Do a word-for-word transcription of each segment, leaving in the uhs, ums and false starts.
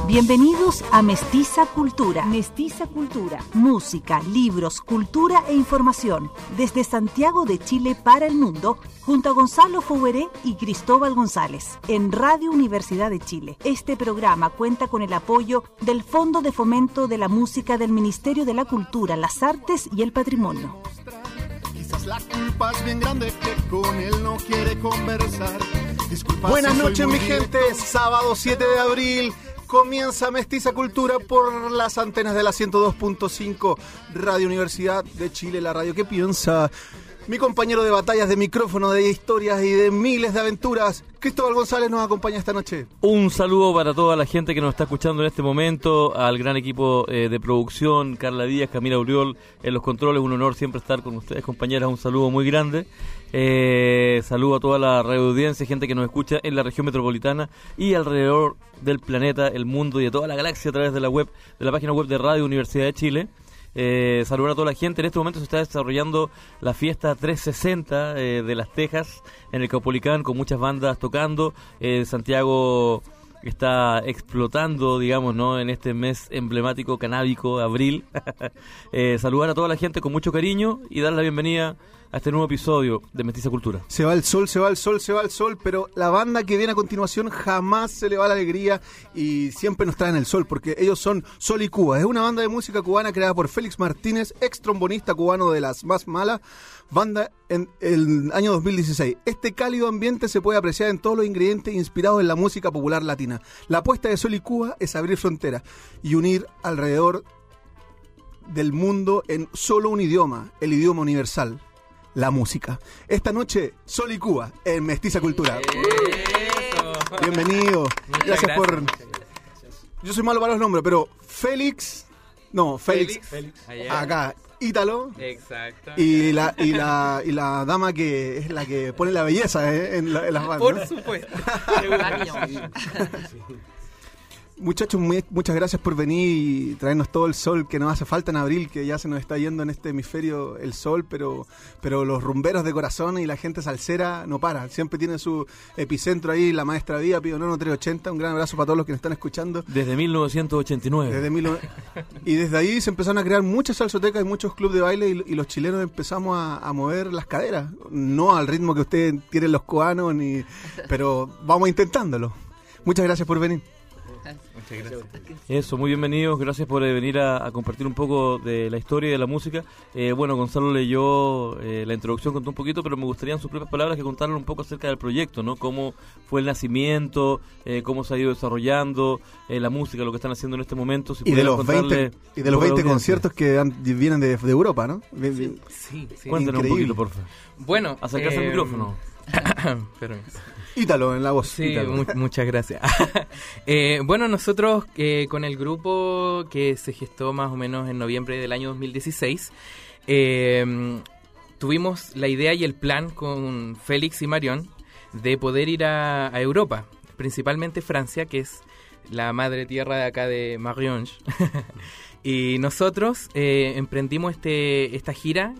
Bienvenidos a Mestiza Cultura. Mestiza Cultura. Música, libros, cultura e información. Desde Santiago de Chile para el mundo, junto a Gonzalo Foueré y Cristóbal González, en Radio Universidad de Chile. Este programa cuenta con el apoyo del Fondo de Fomento de la Música del Ministerio de la Cultura, las Artes y el Patrimonio. Quizás la culpa es bien grande que con él no quiere conversar. Disculpa. Buenas si noches, soy mi muy gente. directo. Sábado siete de abril. Comienza Mestiza Cultura por las antenas de la ciento dos punto cinco Radio Universidad de Chile, la radio que piensa. Mi compañero de batallas, de micrófono, de historias y de miles de aventuras, Cristóbal González, nos acompaña esta noche. Un saludo para toda la gente que nos está escuchando en este momento, al gran equipo eh, de producción, Carla Díaz, Camila Uriol, en los controles. Un honor siempre estar con ustedes, compañeras, un saludo muy grande. Eh, saludo a toda la radio audiencia, gente que nos escucha en la región metropolitana y alrededor del planeta, el mundo y de toda la galaxia a través de la web, de la página web de Radio Universidad de Chile. Eh, saludar a toda la gente. En este momento se está desarrollando la fiesta trescientos sesenta eh, de Las Tejas en el Caupolicán, con muchas bandas tocando. eh, Santiago está explotando, digamos, ¿no?, en este mes emblemático canábico, abril. eh, saludar a toda la gente con mucho cariño y dar la bienvenida a este nuevo episodio de Mestiza Cultura. Se va el sol, se va el sol, se va el sol, pero la banda que viene a continuación jamás se le va la alegría y siempre nos traen el sol, porque ellos son Sol y Cuba. Es una banda de música cubana creada por Félix Martínez, ex trombonista cubano de las más malas, banda en el año dos mil dieciséis. Este cálido ambiente se puede apreciar en todos los ingredientes inspirados en la música popular latina. La apuesta de Sol y Cuba es abrir fronteras y unir alrededor del mundo en solo un idioma, el idioma universal. La música. Esta noche, Sol y Cuba en Mestiza Cultura. Eso. Bienvenido. Muchas Gracias por... Muchas gracias. Yo soy malo para los nombres, pero Félix... No, Félix. Félix. Allá. Acá, Ítalo. Exacto. Y la, y, la, y la dama que es la que pone la belleza eh, en, la, en las bandas. Por supuesto. Muchachos, muy, muchas gracias por venir y traernos todo el sol que nos hace falta en abril, que ya se nos está yendo en este hemisferio el sol, pero pero los rumberos de corazón y la gente salsera no para. Siempre tiene su epicentro ahí, la Maestra Vía, Pío Nono trescientos ochenta. Un gran abrazo para todos los que nos están escuchando. Desde mil novecientos ochenta y nueve. Desde mil... Y desde ahí se empezaron a crear muchas salsotecas y muchos clubes de baile y, y los chilenos empezamos a, a mover las caderas. No al ritmo que ustedes tienen los cubanos, ni, pero vamos intentándolo. Muchas gracias por venir. Muchas gracias. Eso, muy bienvenidos, gracias por eh, venir a, a compartir un poco de la historia y de la música. Eh, bueno, Gonzalo leyó eh, la introducción, contó un poquito, pero me gustaría en sus propias palabras que contaran un poco acerca del proyecto, ¿no? Cómo fue el nacimiento, eh, cómo se ha ido desarrollando eh, la música, lo que están haciendo en este momento. Si y, de los contarle veinte, y de los veinte conciertos que han, vienen de, de Europa, ¿no? Sí, sí, sí. Cuéntanos un poquito, por favor. Bueno, Acercarse eh, al micrófono. Permiso. Ítalo en la voz. Sí, Ítalo. mu- muchas gracias. eh, bueno, nosotros eh, con el grupo que se gestó más o menos en noviembre del año dos mil dieciséis, eh, tuvimos la idea y el plan con Félix y Marión de poder ir a, a Europa, principalmente Francia, que es la madre tierra de acá de Marion. Y nosotros eh, emprendimos este esta gira,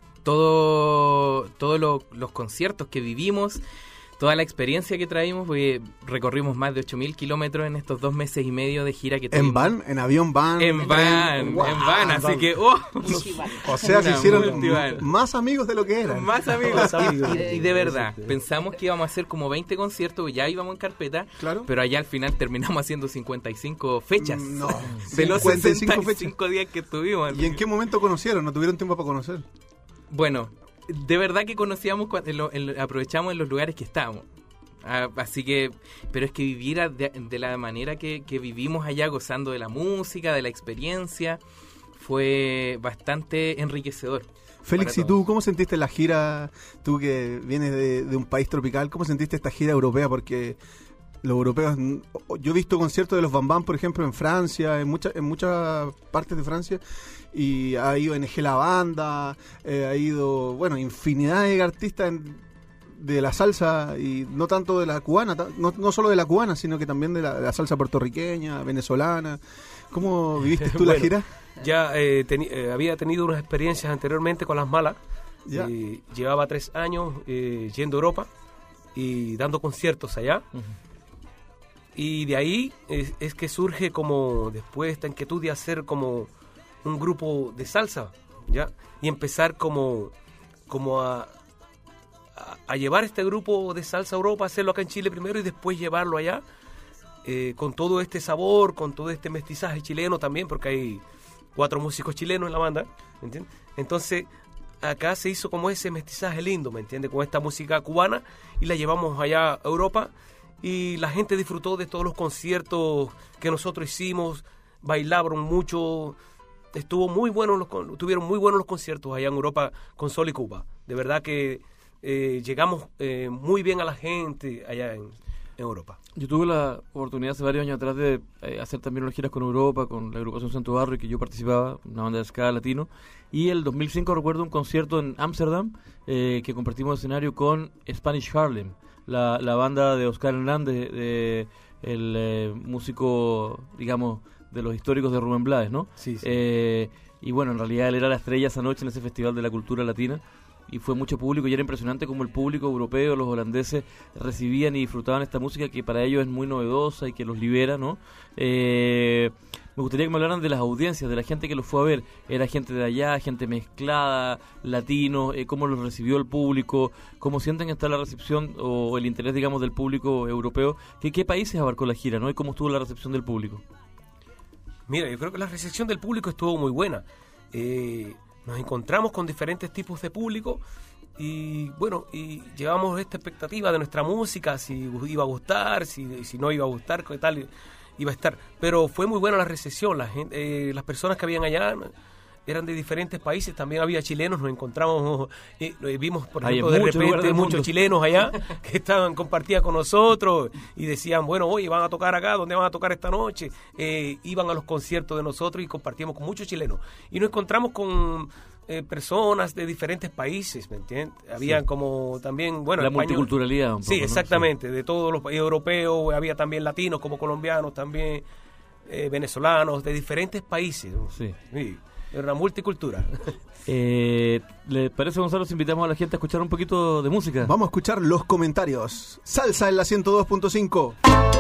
todo todos lo, los conciertos que vivimos, toda la experiencia que traímos, porque recorrimos más de ocho mil kilómetros en estos dos meses y medio de gira que tuvimos. ¿En van? ¿En avión van? En van, tren? en ¡Wow! van, así que... Oh, O sea, se Una hicieron multivan. más amigos de lo que eran. más amigos. Más amigos. Y, y de verdad, pensamos que íbamos a hacer como veinte conciertos, ya íbamos en carpeta, Claro. pero allá al final terminamos haciendo cincuenta y cinco fechas. No, de los cincuenta y cinco sesenta y fechas. cinco días que estuvimos. ¿Y en qué momento conocieron? ¿No tuvieron tiempo para conocer? Bueno, de verdad que conocíamos, cua- en lo- en- aprovechamos en los lugares que estábamos. Ah, así que, pero es que vivir a- de, de la manera que, que vivimos allá, gozando de la música, de la experiencia, fue bastante enriquecedor. Félix, Para ¿y tú cómo sentiste la gira? Tú que vienes de, de un país tropical, ¿cómo sentiste esta gira europea? Porque los europeos, yo he visto conciertos de los Bam Bam, por ejemplo, en Francia, en muchas en muchas partes de Francia, y ha ido N G La Banda, eh, ha ido, bueno, infinidad de artistas en, de la salsa, y no tanto de la cubana, ta- no, no solo de la cubana, sino que también de la, de la salsa puertorriqueña, venezolana. ¿Cómo viviste tú la Bueno, gira? Ya eh, teni- eh, había tenido unas experiencias anteriormente con las malas. Ya. Eh, llevaba tres años eh, yendo a Europa y dando conciertos allá. Y de ahí es, es que surge como después esta inquietud de hacer como un grupo de salsa, ¿ya? Y empezar como, como a, a, a llevar este grupo de salsa a Europa, hacerlo acá en Chile primero y después llevarlo allá, eh, con todo este sabor, con todo este mestizaje chileno también, porque hay cuatro músicos chilenos en la banda, ¿me entiendes? Entonces, acá se hizo como ese mestizaje lindo, ¿me entiendes? Con esta música cubana y la llevamos allá a Europa y la gente disfrutó de todos los conciertos que nosotros hicimos, bailaron mucho, estuvo muy bueno los, tuvieron muy buenos los conciertos allá en Europa con Sol y Cuba. De verdad que eh, llegamos eh, muy bien a la gente allá en, en Europa. Yo tuve la oportunidad hace varios años atrás de eh, hacer también unas giras con Europa, con la agrupación Santo Barrio, que yo participaba, una banda de ska latino, y el dos mil cinco recuerdo un concierto en Ámsterdam eh, que compartimos escenario con Spanish Harlem, la, la banda de Oscar Hernández, de, el eh, músico, digamos, de los históricos de Rubén Blades, ¿no? Sí, sí. Eh, y bueno, en realidad él era la estrella esa noche en ese Festival de la Cultura Latina, y fue mucho público y era impresionante como el público europeo, los holandeses recibían y disfrutaban esta música que para ellos es muy novedosa y que los libera, ¿no? Eh, me gustaría que me hablaran de las audiencias, de la gente que los fue a ver. Era gente de allá, gente mezclada, latinos, eh, cómo los recibió el público, cómo sienten que está la recepción o el interés, digamos, del público europeo. ¿Qué, qué países abarcó la gira, ¿no? Y cómo estuvo la recepción del público. Mira, yo creo que la recepción del público estuvo muy buena. Eh, nos encontramos con diferentes tipos de público y bueno, y llevamos esta expectativa de nuestra música, si iba a gustar, si, si no iba a gustar, qué tal iba a estar. Pero fue muy buena la recepción, la gente, eh, las personas que habían allá eran de diferentes países, también había chilenos, nos encontramos, eh, vimos por ejemplo de repente muchos chilenos allá que estaban compartían con nosotros y decían, bueno, oye, van a tocar acá, ¿dónde van a tocar esta noche? Eh, iban a los conciertos de nosotros y compartíamos con muchos chilenos. Y nos encontramos con eh, personas de diferentes países, ¿me entiendes? Habían sí. como también, bueno, la español, multiculturalidad un poco, sí, exactamente, ¿no? Sí. De todos los países europeos, había también latinos como colombianos, también eh, venezolanos, de diferentes países. Sí. Sí. Era una multicultura. Eh, ¿Le parece, Gonzalo, si invitamos a la gente a escuchar un poquito de música? Vamos a escuchar los comentarios. Salsa en la ciento dos punto cinco.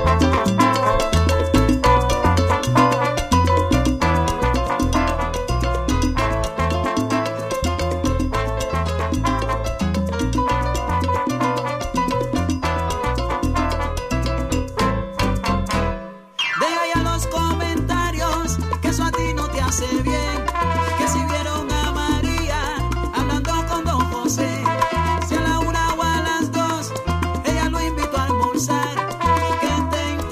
Deja ya los comentarios, que eso a ti no te hace bien. Que si vieron a María hablando con don José, si a la una o a las dos ella lo invitó a almorzar, que tenga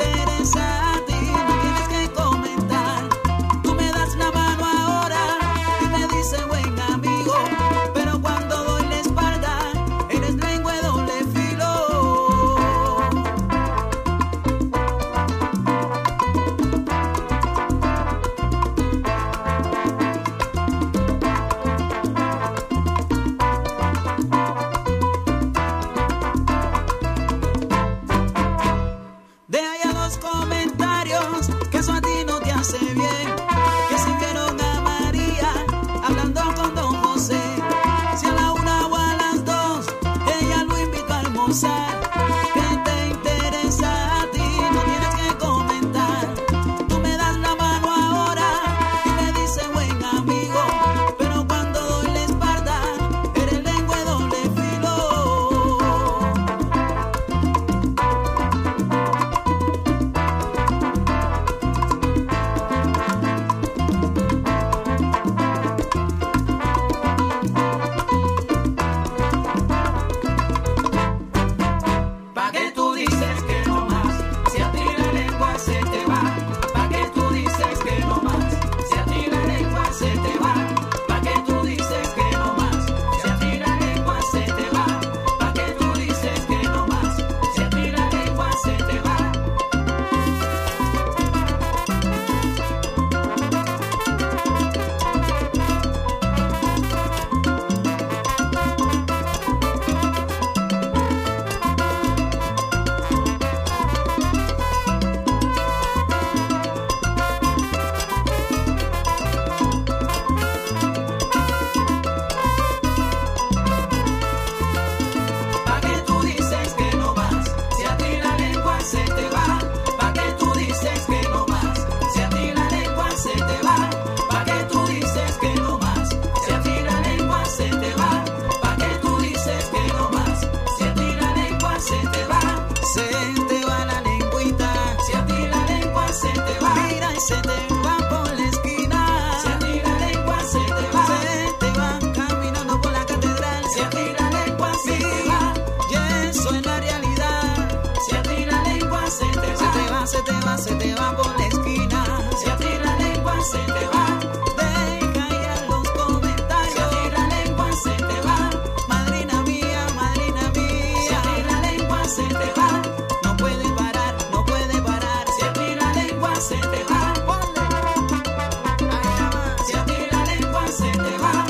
se te va por la esquina, si a ti la lengua se te va, deja ya los comentarios. Si a ti la lengua se te va, madrina mía, madrina mía. Si a ti la lengua se te va, no puede parar, no puede parar. Si a ti la lengua se te va, ponle. Allá va. Si a ti la lengua se te va,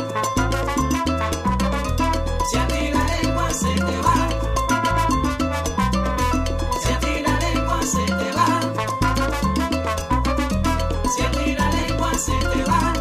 si a ti la lengua se te va, si a ti la lengua se te va, si a ti la lengua se te va.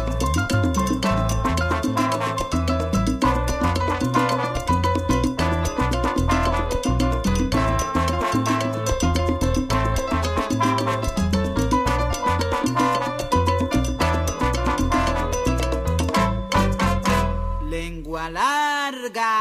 Lengua larga.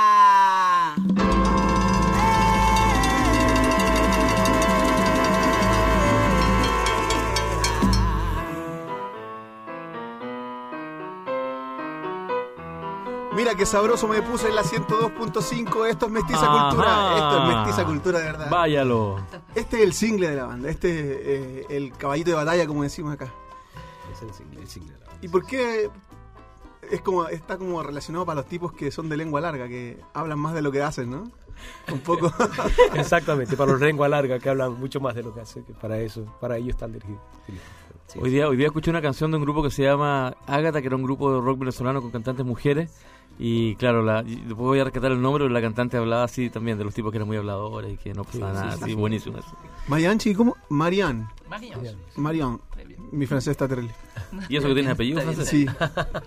Mira qué sabroso me puse en la ciento dos punto cinco. Esto es Mestiza Ajá. Cultura. Esto es Mestiza Cultura de verdad. Váyalo. Este es el single de la banda. Este es eh, el caballito de batalla, como decimos acá. Es el single, el single de la banda. ¿Y por qué es como está como relacionado para los tipos que son de lengua larga, que hablan más de lo que hacen, ¿no? Un poco. Exactamente, para los lengua larga que hablan mucho más de lo que hacen, que para eso, para ellos están dirigidos. Sí. Hoy día, hoy día escuché una canción de un grupo que se llama Ágata, que era un grupo de rock venezolano con cantantes mujeres. Y claro, la, y después voy a rescatar el nombre, pero la cantante hablaba así también de los tipos que eran muy habladores y que no pasaba Sí, nada. sí, Sí, sí. buenísimo eso. Marianchi, ¿cómo? Marian. Marian. Marian. Mi francés está terrible. ¿Y eso que tienes apellido Está bien. francés? Sí.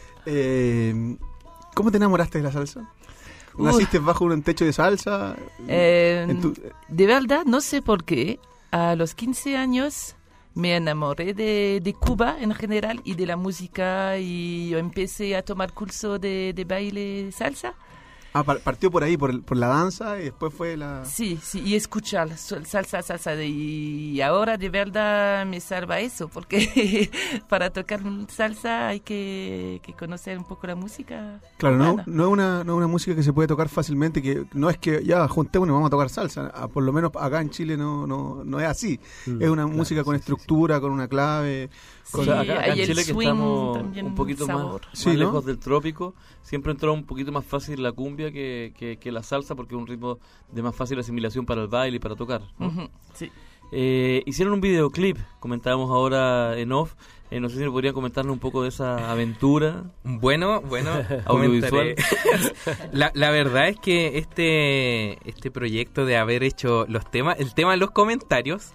Eh, ¿Cómo te enamoraste de la salsa? Uy. ¿Naciste bajo un techo de salsa? Eh, En tu- De verdad, no sé por qué, a los quince años me enamoré de, de Cuba en general y de la música, y yo empecé a tomar curso de, de baile salsa. Ah, par- partió por ahí, por, el- por la danza, y después fue la... Sí, sí, y escuchar sol- salsa, salsa. de- Y ahora de verdad me salva eso, porque para tocar salsa hay que, que conocer un poco la música. Claro, no, cubana. no es una, no es una música que se puede tocar fácilmente, que no es que ya juntémonos y vamos a tocar salsa. Ah, por lo menos acá en Chile no, no, no es así. Mm, es una claro, música con sí, sí, estructura, con una clave. Sí, O sea, acá, acá hay en el Chile que swing, estamos también un poquito más, sabor. más Sí, ¿no? lejos del trópico, siempre entró un poquito más fácil la cumbia que, que, que la salsa, porque es un ritmo de más fácil asimilación para el baile y para tocar, ¿no? Ujú, sí. Eh, hicieron un videoclip, comentábamos ahora en off. Eh, no sé si me podrían comentarnos un poco de esa aventura. Bueno, bueno, Audiovisual. comentaré. La, la verdad es que este, este proyecto de haber hecho los temas, el tema de los comentarios,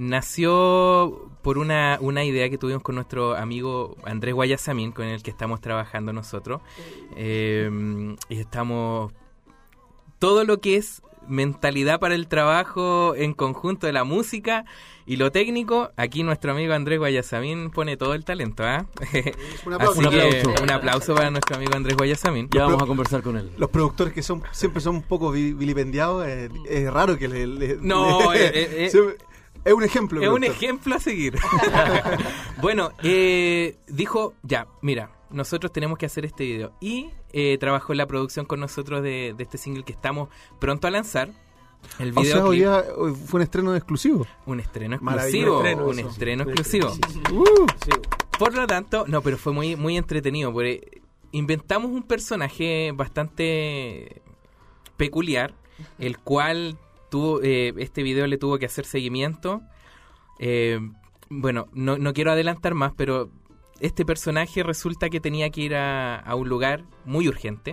nació por una, una idea que tuvimos con nuestro amigo Andrés Guayasamín, con el que estamos trabajando nosotros. Eh, y estamos... Todo lo que es mentalidad para el trabajo en conjunto de la música y lo técnico, aquí nuestro amigo Andrés Guayasamín pone todo el talento, ¿ah? Un aplauso. Así Un que aplauso. un aplauso para nuestro amigo Andrés Guayasamín. Ya vamos a conversar con él. Los productores que son siempre son un poco vi- vilipendiados, eh, es raro que le... le- No, le- eh, eh, eh. se- es un ejemplo. Es un productor. ejemplo a seguir. Bueno, eh, dijo, ya, mira, nosotros tenemos que hacer este video. Y eh, trabajó en la producción con nosotros de, de este single que estamos pronto a lanzar. El O sea, hoy videoclip, día hoy fue un estreno exclusivo. un estreno Maravilloso. exclusivo. Un Un estreno, estreno sí. exclusivo. Uh, Sí. Por lo tanto, no, pero fue muy, muy entretenido. Porque inventamos un personaje bastante peculiar, el cual tuvo, eh, este video le tuvo que hacer seguimiento. Eh, bueno, no, no quiero adelantar más, pero este personaje resulta que tenía que ir a, a un lugar muy urgente.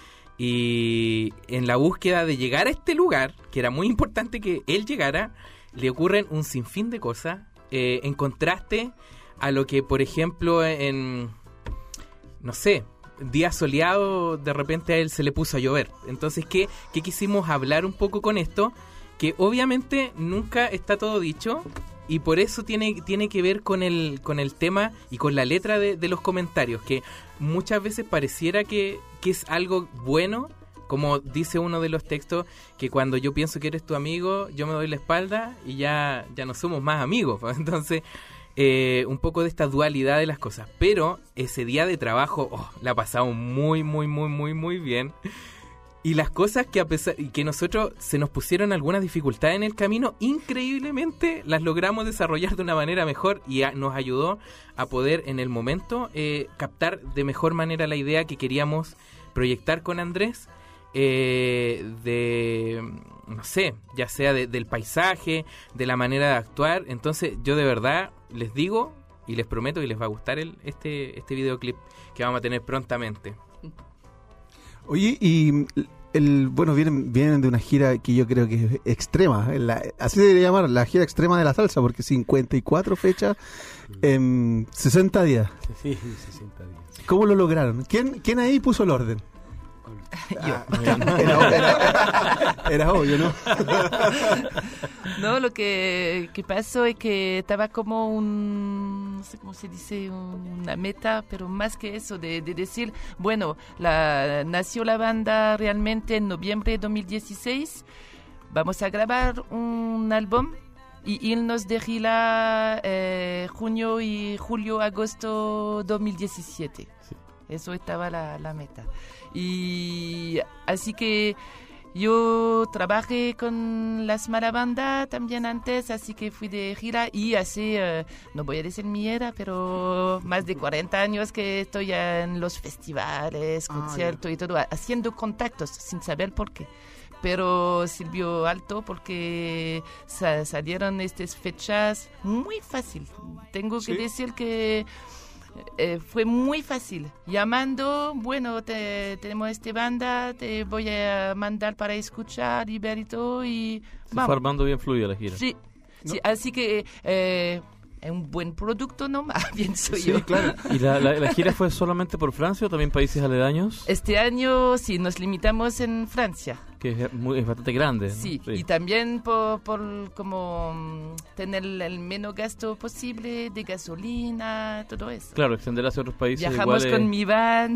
Y en la búsqueda de llegar a este lugar, que era muy importante que él llegara, le ocurren un sinfín de cosas, eh, en contraste a lo que, por ejemplo, en, no sé, día soleado, de repente a él se le puso a llover. Entonces, ¿qué, qué quisimos hablar un poco con esto? Que obviamente nunca está todo dicho, y por eso tiene, tiene que ver con el, con el tema y con la letra de, de los comentarios, que muchas veces pareciera que, que es algo bueno, como dice uno de los textos, que cuando yo pienso que eres tu amigo, yo me doy la espalda y ya, ya no somos más amigos. Entonces, eh, un poco de esta dualidad de las cosas. Pero ese día de trabajo, oh, la pasamos muy, muy, muy, muy, muy bien. Y las cosas que a pesar y que nosotros se nos pusieron algunas dificultades en el camino, increíblemente las logramos desarrollar de una manera mejor y a, nos ayudó a poder en el momento eh, captar de mejor manera la idea que queríamos proyectar con Andrés, eh, de, no sé, ya sea de, del paisaje, de la manera de actuar. Entonces yo de verdad les digo y les prometo que les va a gustar el, este, este videoclip que vamos a tener prontamente. Oye, y el bueno, vienen, vienen de una gira que yo creo que es extrema, la, así se debería llamar, la gira extrema de la salsa, porque cincuenta y cuatro fechas en sesenta días. Sí, sesenta días. ¿Cómo lo lograron? ¿Quién, quién ahí puso el orden? Yo. Era, era- era obvio, ¿no? No, lo que, que pasó es que estaba como un, no sé cómo se dice, una meta, pero más que eso, de, de decir, bueno, la, nació la banda realmente en noviembre de dos mil dieciséis, vamos a grabar un álbum y irnos de gira eh, junio y julio, agosto dos mil diecisiete. Eso estaba la, la meta. Y así que yo trabajé con las Mala Banda también antes, así que fui de gira y hace, eh, no voy a decir mi era, pero más de cuarenta años que estoy en los festivales, Ah, conciertos y todo, haciendo contactos sin saber por qué. Pero sirvió alto porque sa- salieron estas fechas muy fácil. Tengo que Sí. decir que eh, fue muy fácil. Llamando, bueno, te, tenemos esta banda, te voy a mandar para escuchar y ver y todo. Y Se vamos. fue armando bien fluida la gira. Sí, sí, así que eh, es un buen producto nomás, pienso Sí, yo. claro. ¿Y la, la, la gira fue solamente por Francia o también países aledaños? Este año sí, nos limitamos en Francia. Que es, muy, es bastante grande, ¿no? Sí, y también por, por como mm, tener el menos gasto posible de gasolina, todo eso. Claro, extender hacia otros países Viajamos igual con es- mi van.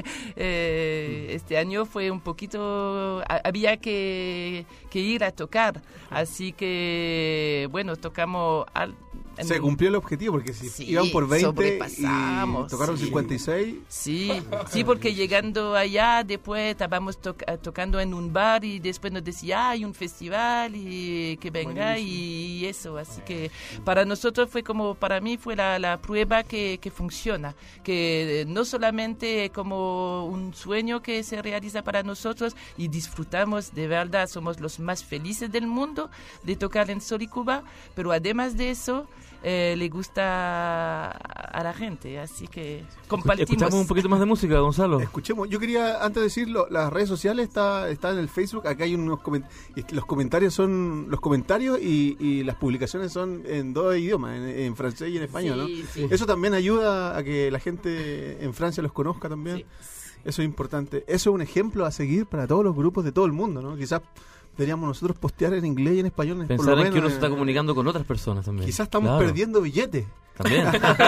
Eh, este año fue un poquito, ha- había que, que ir a tocar, así que bueno, tocamos al, en Se un- cumplió el objetivo, porque si Sí, iban por veinte sobrepasamos, y tocaron sí. cincuenta y seis. Sí, sí, porque llegando allá, después estábamos to- tocando en un bar y después nos decía, ah, hay un festival y que venga y eso. Así que para nosotros fue como, para mí fue la, la prueba que, que funciona, que no solamente como un sueño que se realiza para nosotros y disfrutamos de verdad, somos los más felices del mundo de tocar en Sol y Cuba, pero además de eso, eh, le gusta a la gente, así que compartimos. Escuchamos un poquito más de música, Gonzalo. Escuchemos, yo quería antes de decirlo, las redes sociales está, está en el Facebook, acá hay unos coment- y los comentarios son los comentarios y, y las publicaciones son en dos idiomas, en, en francés y en español, Sí, ¿no? sí. Eso también ayuda a que la gente en Francia los conozca también. Sí. Eso es importante. Eso es un ejemplo a seguir para todos los grupos de todo el mundo, ¿no? Quizás deberíamos nosotros postear en inglés y en español. por Pensar lo en que uno menos, se está eh, comunicando con otras personas también. Quizás estamos Claro, perdiendo billetes. También.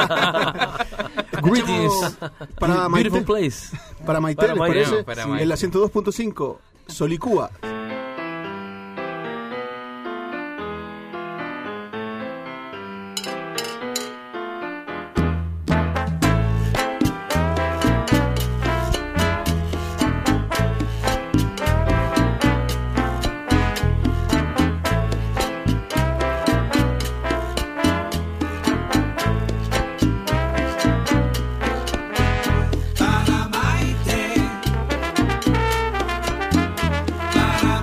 Greetings para Beautiful Maite, place. para Maite, Para ¿les Maite. parece? Para Sí. Maite. En la ciento dos punto cinco, Solicúa. Para Maite, para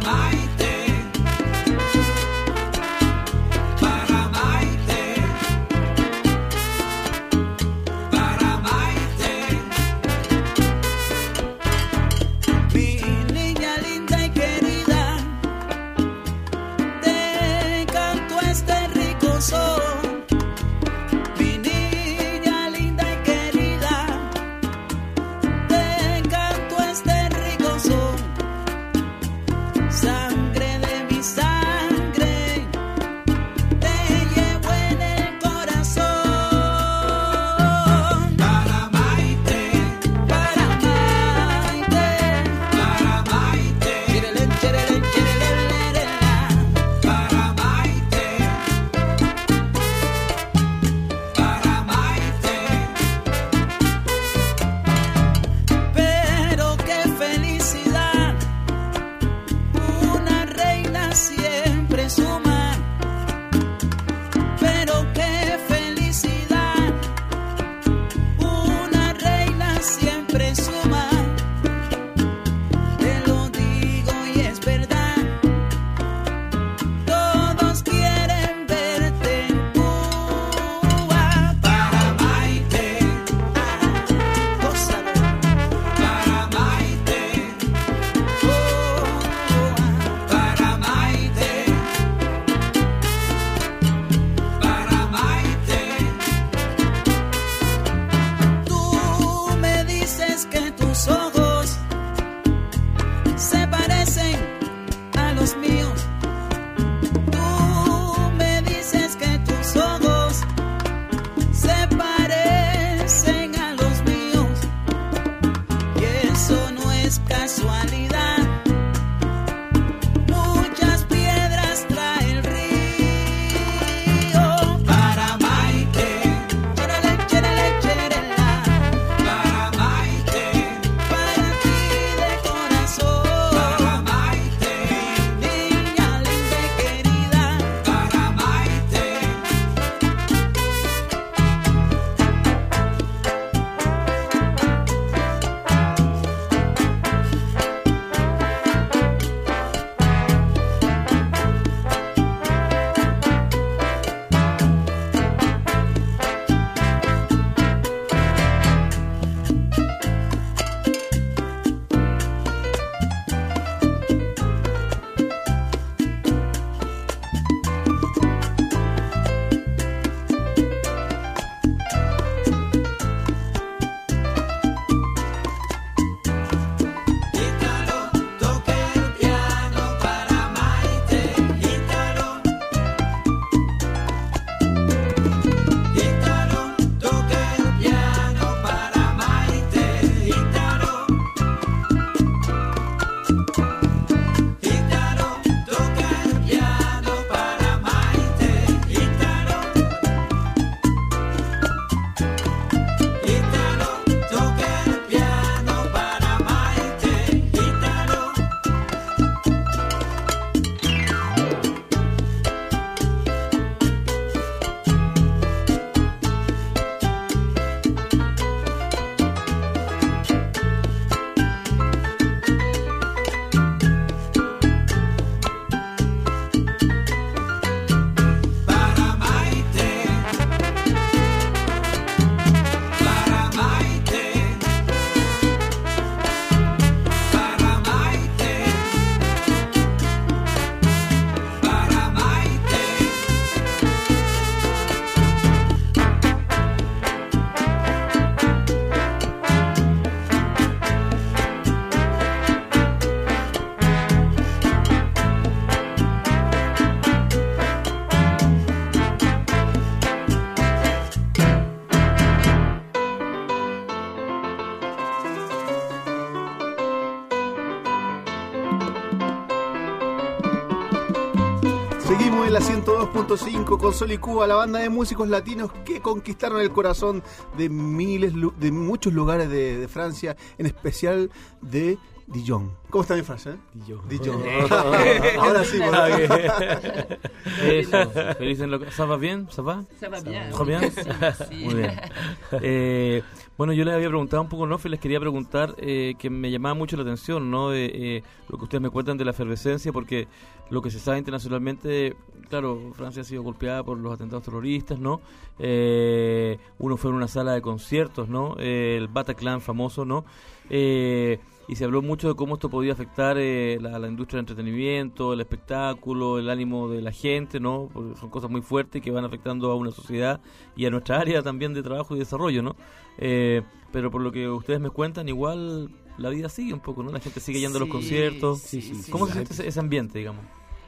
la ciento dos punto cinco con Sol y Cuba, la banda de músicos latinos que conquistaron el corazón de miles, lu- de muchos lugares de, de Francia, en especial de Dijon. ¿Cómo está mi frase? Eh? Dijon. Dijon. Ahora sí. Ah, Por... Eso, feliz en lo que... ¿Ça va bien? ¿Ça va? Ça va bien. ¿Está bien? Sí, sí. Muy bien. Eh, bueno, yo les había preguntado un poco, ¿no? Les quería preguntar eh, que me llamaba mucho la atención, ¿no? Eh, eh, lo que ustedes me cuentan de la efervescencia, porque lo que se sabe internacionalmente, claro, Francia ha sido golpeada por los atentados terroristas, ¿no? Eh, uno fue en una sala de conciertos, ¿no? Eh, el Bataclan famoso, ¿no? Eh, y se habló mucho de cómo esto podía afectar eh, la, la industria del entretenimiento, el espectáculo, el ánimo de la gente, ¿no? Porque son cosas muy fuertes que van afectando a una sociedad y a nuestra área también de trabajo y desarrollo, ¿no? Eh, pero por lo que ustedes me cuentan, igual la vida sigue un poco, ¿no? La gente sigue yendo a los Sí, conciertos. sí, sí, ¿Cómo sí. se siente ese, ese ambiente, digamos?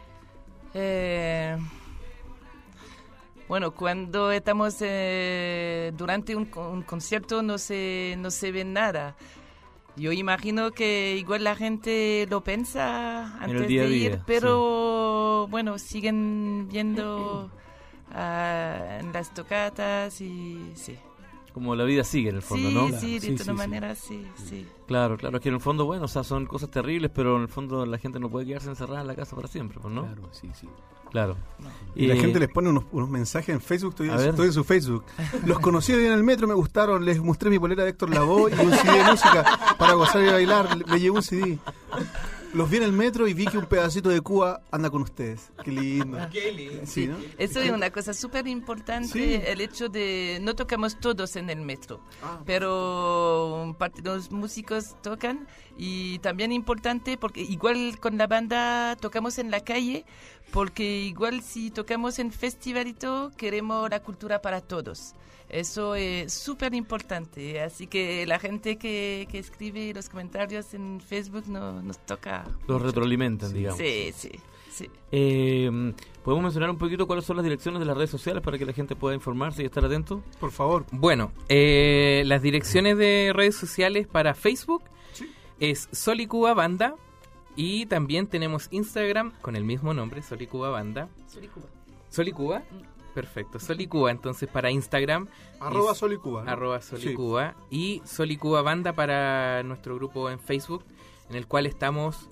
Eh, bueno, cuando estamos eh, durante un, un concierto no se, no se ve nada. Yo imagino que igual la gente lo piensa En el antes día a de día, ir, pero bueno, siguen viendo ah, en las tocatas y sí. Como la vida sigue en el fondo, sí, ¿no? sí, de Sí, todas sí, sí. maneras, sí, sí. Claro, claro, es que en el fondo, bueno, o sea, son cosas terribles, pero en el fondo la gente no puede quedarse encerrada en la casa para siempre, pues, ¿no? Claro, sí, sí. Claro. Y la Eh, gente les pone unos, unos mensajes en Facebook, estoy, A ver. estoy en su Facebook. Los conocí hoy en el metro, me gustaron, les mostré mi polera de Héctor Lavoe y un C D de música para gozar y bailar, me llevé un C D. Los vi en el metro y vi que un pedacito de Cuba anda con ustedes. Qué lindo. Qué lindo. Sí, ¿no? Eso es una cosa súper importante, Sí. el hecho de no tocamos todos en el metro, Ah. pero parte de los músicos tocan y también importante porque igual con la banda tocamos en la calle, porque igual si tocamos en festival y todo, queremos la cultura para todos. Eso es súper importante, así que la gente que, que escribe los comentarios en Facebook no, nos toca. Los mucho. retroalimentan, digamos. Sí, sí, sí. Eh, ¿Podemos mencionar un poquito cuáles son las direcciones de las redes sociales para que la gente pueda informarse y estar atento? Por favor. Bueno, eh, las direcciones de redes sociales para Facebook es Sol y Cuba Banda, y también tenemos Instagram con el mismo nombre, Sol y Cuba Banda. ¿Sol y Cuba? Perfecto, Sol y Cuba. Entonces para Instagram Arroba es Sol y Cuba, ¿no? arroba Sol y Sí. Cuba, y Sol y Cuba Banda para nuestro grupo en Facebook, en el cual estamos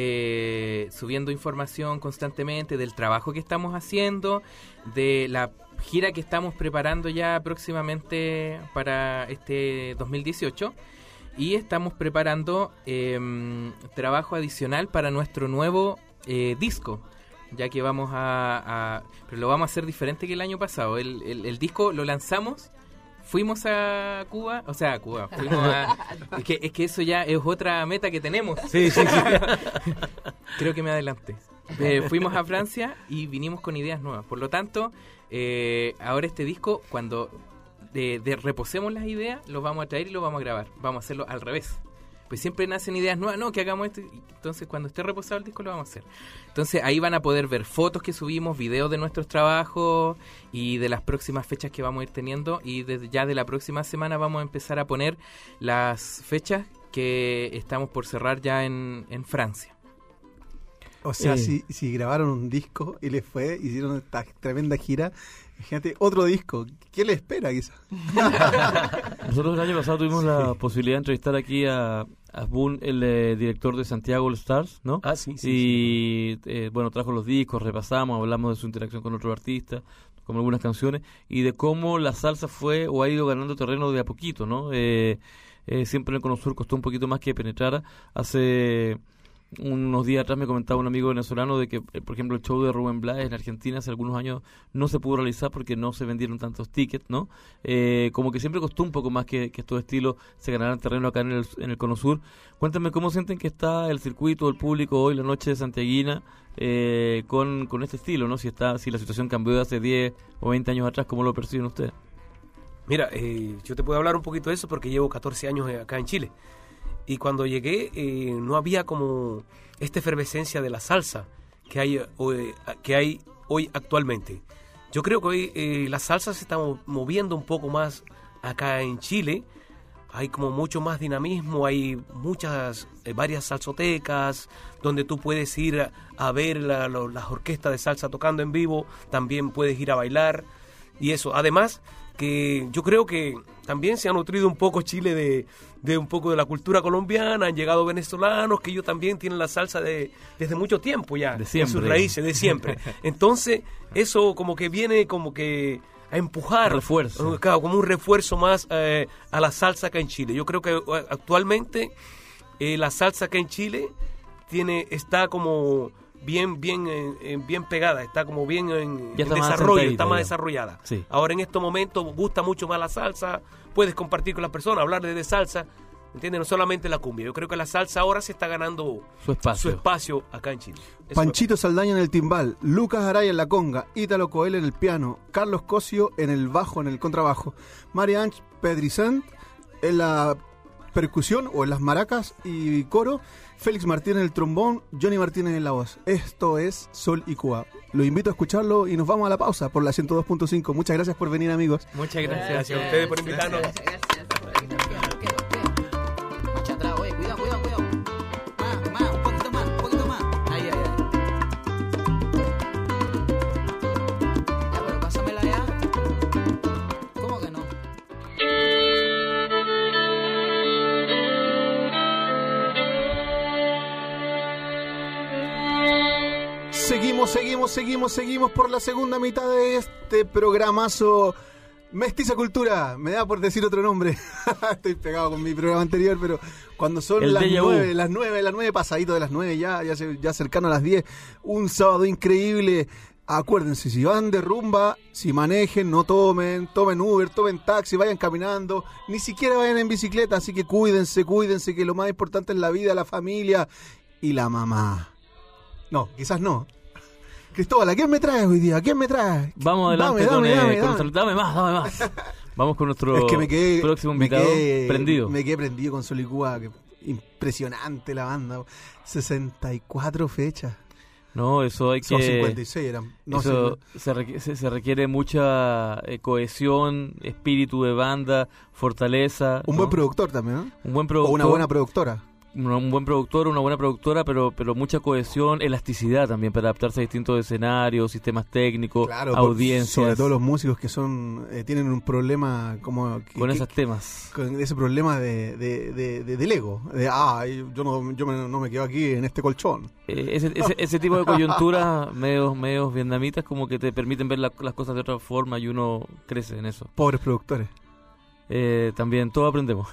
eh, subiendo información constantemente del trabajo que estamos haciendo, de la gira que estamos preparando ya próximamente para este dos mil dieciocho, y estamos preparando eh, trabajo adicional para nuestro nuevo eh, disco, ya que vamos a, a... Pero lo vamos a hacer diferente que el año pasado. El, el, el disco lo lanzamos, fuimos a Cuba, o sea, a Cuba, fuimos a... Es que, es que eso ya es otra meta que tenemos. Sí, sí, sí. Creo que me adelanté. Eh, fuimos a Francia y vinimos con ideas nuevas. Por lo tanto, eh, ahora este disco, cuando de, de reposemos las ideas, los vamos a traer y los vamos a grabar. Vamos a hacerlo al revés. Pues siempre nacen ideas nuevas, no, que hagamos esto. Y entonces, cuando esté reposado el disco, lo vamos a hacer. Entonces, ahí van a poder ver fotos que subimos, videos de nuestros trabajos y de las próximas fechas que vamos a ir teniendo. Y desde ya de la próxima semana vamos a empezar a poner las fechas que estamos por cerrar ya en, en Francia. O sea, Eh. si, si grabaron un disco y les fue, hicieron esta tremenda gira, imagínate otro disco. ¿Qué le espera quizás? Nosotros el año pasado tuvimos la posibilidad de entrevistar aquí a, a Boone, el eh, director de Santiago All Stars, ¿no? Ah, sí, sí. y eh, bueno, trajo los discos, repasamos, hablamos de su interacción con otros artistas, con algunas canciones, y de cómo la salsa fue o ha ido ganando terreno de a poquito, ¿no? Eh, eh, siempre en el Cono Sur costó un poquito más que penetrara. Hace unos días atrás me comentaba un amigo venezolano de que, eh, por ejemplo, el show de Rubén Blades en Argentina hace algunos años no se pudo realizar porque no se vendieron tantos tickets, ¿no? Eh, como que siempre costó un poco más que, que estos estilos se ganaran terreno acá en el, en el Cono Sur. Cuéntame cómo sienten que está el circuito, el público hoy, la noche de santiaguina, eh, con, con este estilo, ¿no? Si está, si la situación cambió de hace diez o veinte años atrás, ¿cómo lo perciben ustedes? Mira, eh, yo te puedo hablar un poquito de eso porque llevo catorce años eh, acá en Chile. Y cuando llegué eh, no había como esta efervescencia de la salsa que hay, hoy, que hay hoy actualmente. Yo creo que hoy eh, la salsa se está mo- moviendo un poco más acá en Chile. hay como mucho más dinamismo, hay muchas, eh, varias salsotecas, donde tú puedes ir a, a ver la, lo, las orquestas de salsa tocando en vivo, también puedes ir a bailar, y eso. Además, que yo creo que también se ha nutrido un poco Chile de, de un poco de la cultura colombiana, han llegado venezolanos que ellos también tienen la salsa de, desde mucho tiempo ya, De siempre. en sus raíces, de siempre. Entonces, eso como que viene como que a empujar, Refuerzo. eh, claro, como un refuerzo más eh, a la salsa acá en Chile. Yo creo que eh, actualmente eh, la salsa acá en Chile tiene está como bien bien eh, eh, bien pegada, está como bien en, Ya en está más desarrollo, asentadita, está más ya. desarrollada. Sí. Ahora en estos momentos gusta mucho más la salsa, puedes compartir con las personas, hablar de, de salsa, ¿entiendes? No solamente la cumbia. Yo creo que la salsa ahora se está ganando Su espacio. su espacio acá en Chile. Eso Panchito Saldaña en el timbal, Lucas Araya en la conga, Ítalo Coel en el piano, Carlos Cosio en el bajo, en el contrabajo, María Anch Pedricent en la percusión o en las maracas y coro, Félix Martínez en el trombón, Johnny Martínez en la voz. Esto es Sol y Cuba. Lo invito a escucharlo y nos vamos a la pausa por la ciento dos punto cinco. Muchas gracias por venir, amigos. Muchas gracias. Gracias a ustedes por invitarnos. Marcha atrás, oye, cuidado, cuidado, cuidado. Más, más, un poquito más, un poquito más. Ahí, ahí, ahí. Ya, pero pásamela ya. ¿Cómo que no? Seguimos, seguimos, seguimos, seguimos por la segunda mitad de este programazo Mestiza Cultura. Me da por decir otro nombre. Estoy pegado con mi programa anterior, pero cuando son El las déjà vu. nueve, las nueve, las nueve pasadito de las nueve, ya, ya, se- ya cercano a las diez, un sábado increíble. Acuérdense, si van de rumba, si manejen, no tomen, tomen Uber, tomen taxi, vayan caminando, ni siquiera vayan en bicicleta, así que cuídense, cuídense, que lo más importante es la vida, la familia y la mamá. No, quizás no. Cristóbal, ¿a quién me traes hoy día? ¿A quién me traes? Vamos adelante Dame, con, dame, eh, dame, con dame. nuestro- dame más, dame más. Vamos con nuestro Es que me quedé, próximo me invitado quedé- prendido. Me quedé prendido con Sol y Cuba, que impresionante la banda. sesenta y cuatro fechas. No, eso hay Son que... cincuenta y seis eran. No, eso sí, se, requ- se, se requiere mucha eh, cohesión, espíritu de banda, fortaleza. un ¿no? buen productor también, ¿no? Un buen O productor. una buena productora. un, un buen productor, una buena productora, pero pero mucha cohesión, elasticidad también para adaptarse a distintos escenarios, sistemas técnicos, Claro, por- audiencias. sobre todo los músicos que son eh, tienen un problema como que- con que- esos temas. con ese problema de, de, de- de- del ego, de ah, yo no yo me- no me quedo aquí en este colchón. Eh, ese, ese, ese tipo de coyunturas medios, medios vietnamitas como que te permiten ver la- las cosas de otra forma y uno crece en eso. Pobres productores. Eh, también todos aprendemos.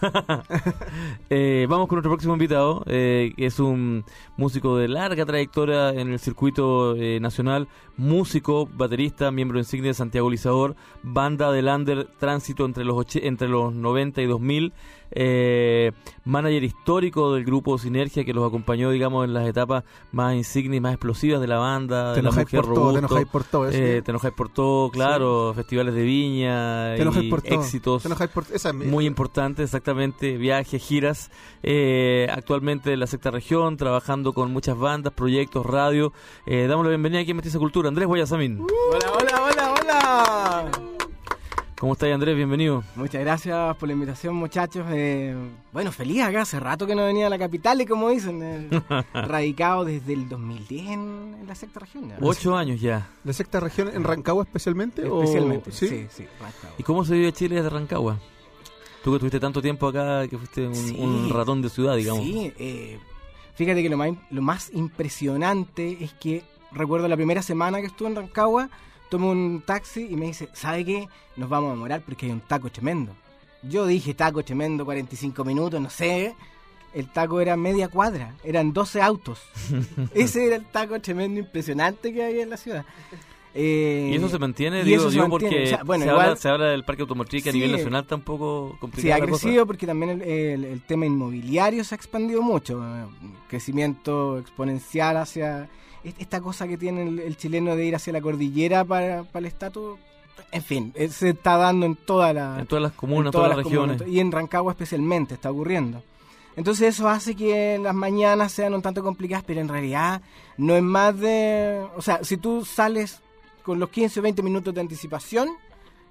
Eh, vamos con nuestro próximo invitado, eh, que es un músico de larga trayectoria en el circuito eh, nacional, músico, baterista, miembro insignia de Santiago Lizador, banda de Lander, tránsito entre los och- entre los noventa y dos mil, eh, manager histórico del grupo Sinergia, que los acompañó, digamos, en las etapas más insignes, más explosivas de la banda, Te de la enojáis mujer por todo, te robusto. enojáis por todo. eso. Eh, te enojáis por todo, claro, festivales de viña, Te enojáis y por todo. éxitos Te enojáis por esa es mi- muy importante, exactamente, viajes, giras, eh, actualmente en la sexta región, trabajando con muchas bandas, proyectos, radio. Eh, damos la bienvenida aquí en Mestiza Cultura, Andrés Guayasamín. Hola, hola, hola, hola. ¿Cómo estás, Andrés? Bienvenido. Muchas gracias por la invitación, muchachos. Eh, bueno, feliz acá, hace rato que no venía a la capital y como dicen, eh, radicado desde el dos mil diez en, en la sexta región. ya. Ocho años ya. ¿La sexta región en Rancagua especialmente? o- Especialmente, ¿sí? sí, sí, radicado. ¿Y cómo se vive Chile desde Rancagua? Tú que tuviste tanto tiempo acá, que fuiste un, Sí. un ratón de ciudad, digamos. Sí, eh, fíjate que lo más, lo más impresionante es que recuerdo la primera semana que estuve en Rancagua, tomé un taxi y me dice, ¿sabe qué? Nos vamos a demorar porque hay un taco tremendo. Yo dije taco tremendo, cuarenta y cinco minutos, no sé. El taco era media cuadra, eran doce autos. Ese era el taco tremendo, impresionante que había en la ciudad. Eh, ¿Y eso se mantiene? y Digo, eso se digo mantiene. porque O sea, bueno, se, igual- habla, se habla del parque automotriz que a Sí, nivel nacional tampoco Sí, complicado ha la cosa. crecido porque también el, el- el tema inmobiliario se ha expandido mucho. eh, Crecimiento exponencial hacia est- esta cosa que tiene el, el chileno de ir hacia la cordillera para, para el estatus. En fin, eh, se está dando en toda la, En todas las comunas, en en todas las comunas, regiones. y en Rancagua especialmente está ocurriendo. Entonces eso hace que las mañanas sean un tanto complicadas, pero en realidad no es más de... O sea, si tú sales con los quince o veinte minutos de anticipación,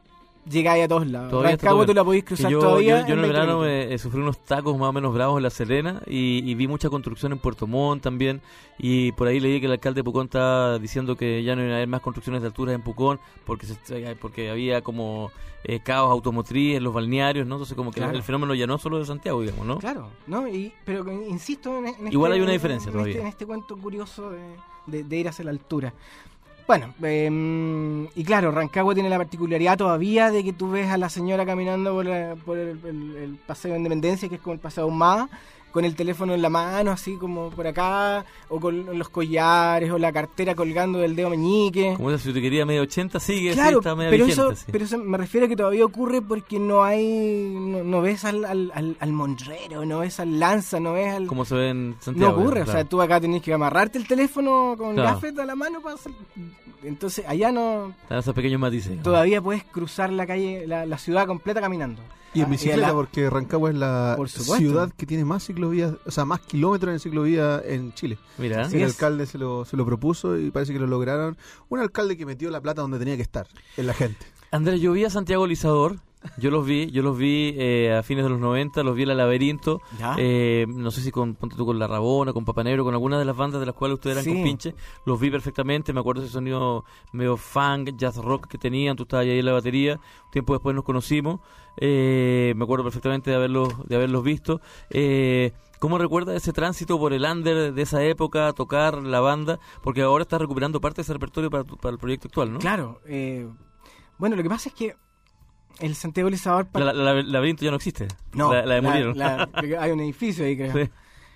llegáis a todos lados. Todavía está Rancagua todo tú la podéis bien. cruzar yo, todavía. Yo, yo en el veinte verano minutos. me, eh, sufrí unos tacos más o menos bravos en La Serena y, y vi mucha construcción en Puerto Montt también. Y por ahí leí que el alcalde de Pucón estaba diciendo que ya no iba a haber más construcciones de alturas en Pucón porque se, porque había como eh, caos automotriz en los balnearios, ¿no? Entonces como que Claro. el fenómeno ya no solo de Santiago, digamos, ¿no? Claro, ¿no? Y, pero insisto en, en este, Igual hay una diferencia en todavía. Este, en este cuento curioso de, de- de ir hacia la altura. Bueno, eh, y claro, Rancagua tiene la particularidad todavía de que tú ves a la señora caminando por, la- por el, el- el Paseo de Independencia, que es como el Paseo Ahumada, con el teléfono en la mano, así como por acá, o con los collares, o la cartera colgando del dedo meñique. Como esa quería media ochenta sigue, Claro, sí, está media pero, vigente, eso, sí. pero eso me refiero a que todavía ocurre porque no hay, no, no ves al, al, al, al monrero, no ves al lanza, no ves al... Como se ve en No Santiago. ocurre, claro. o sea, tú acá tenés que amarrarte el teléfono con Claro. gafet a la mano para hacer... Entonces allá no... Están esos pequeños matices. digamos. Todavía puedes cruzar la calle, la, la ciudad completa caminando. Y en Ah, bicicleta, a la- porque Rancagua es la Por supuesto. ciudad que tiene más ciclovías, o sea, más kilómetros en ciclovía en Chile. Mira, Sí. El es. alcalde se lo, se lo propuso y parece que lo lograron. Un alcalde que metió la plata donde tenía que estar, en la gente. Andrés, yo vi a Santiago Lizador, yo los vi, yo los vi eh, a fines de los noventa, los vi en la Laberinto, ¿Ya? eh, no sé si con, ponte tú con La Rabona, con Papa Negro, con alguna de las bandas de las cuales ustedes eran Sí. compinches, los vi perfectamente, me acuerdo ese sonido medio funk, jazz rock que tenían, tú estabas ahí en la batería, un tiempo después nos conocimos, eh, me acuerdo perfectamente de haberlos, de haberlos visto. Eh, ¿Cómo recuerdas ese tránsito por el under de esa época, tocar la banda? Porque ahora estás recuperando parte de ese repertorio para, tu- para el proyecto actual, ¿no? Claro. eh, bueno, lo que pasa es que el Santiago Lizador... pa- La, la- la- Laberinto ya no existe. No, la, la demolieron. la- la- hay un edificio ahí, creo. Sí.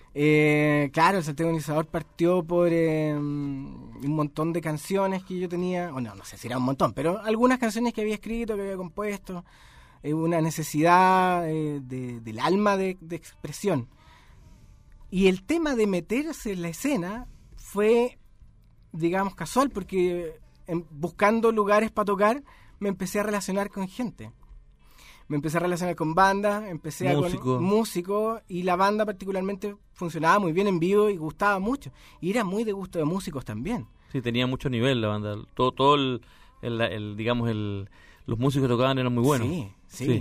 Eh, claro, el Santiago Lizador partió por eh, un montón de canciones que yo tenía, o no, no sé si era un montón, pero algunas canciones que había escrito, que había compuesto, eh, una necesidad eh, de- del alma de, de expresión. Y el tema de meterse en la escena fue, digamos, casual, porque en- buscando lugares para tocar, me empecé a relacionar con gente. Me empecé a relacionar con bandas, empecé Músico. a con músicos, y la banda particularmente funcionaba muy bien en vivo y gustaba mucho. Y era muy de gusto de músicos también. Sí, tenía mucho nivel la banda. Todo, todo el, el- el, digamos, el, los músicos que tocaban eran muy buenos. Sí, sí.